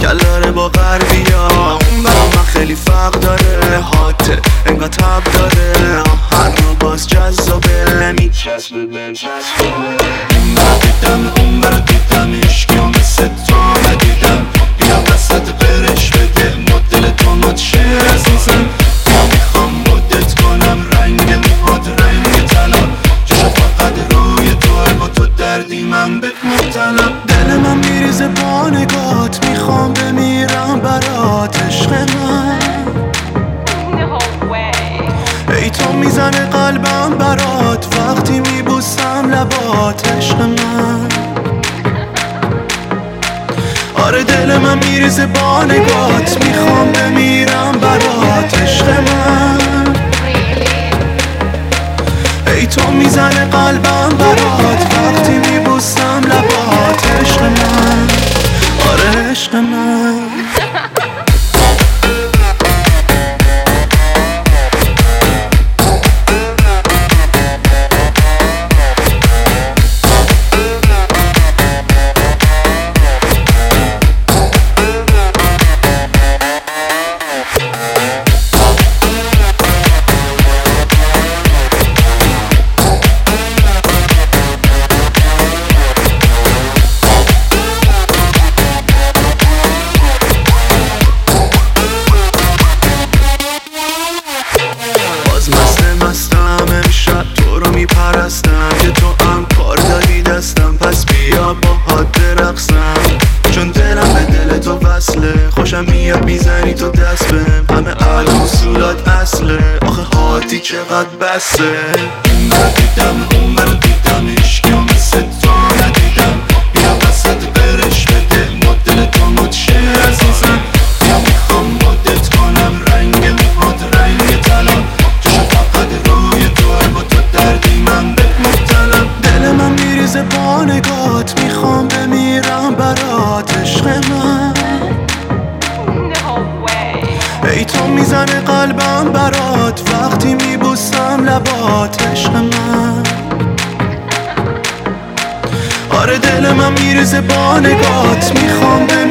کلاره با غربیا. اون برا من خیلی فرق داره، هاته انگار تب داره، هر رو باز جذابه، میچسبه بهم چسبه. این برا دیدم اون برا دیدم، عشقی و مثل تو ندیدم. بیا وسط برش بده، مدل تو مدشه عزیزم. بیا میخوام مدت کنم، رنگ موهات رنگ طلا، چشم فقط روی توه، با تو دردی من بهت مبتلم. دل من میریزه با نگات، میخوام بمیرم برات عشق من. ای تو میزنه قلبم برات، وقتی میبوسم لبات عشق من. آره دل من میریزه با نگات، میخوام بمیرم برات عشق من. ای تو میزنه قلبم برات، وقتی میبوسم لبات عشق من. آره عشق من. مستم امشب تو رو میپرستم، که تو هم کار داری دستم، پس بیا باهات برقصم. چون دلم به دل تو وصله، خوشم میاد میزنی تو دست بهم، همه علم اصولات اصله، آخه هاتی چقدر بسه. این برا دیدم اون برا دیدم، عشقی و مثل تو ندیدم. بیا وسط برش بده، مدل تو مدشه عزیزم. بیا میخوام مدت کنم، رنگ موهات رنگ طلا، با نگات میخوام بمیرم برات عشق من. ای تو میزنه قلبم برات، وقتی میبوسم لبات عشق من. آره دل من میریزه با نگات، میخوام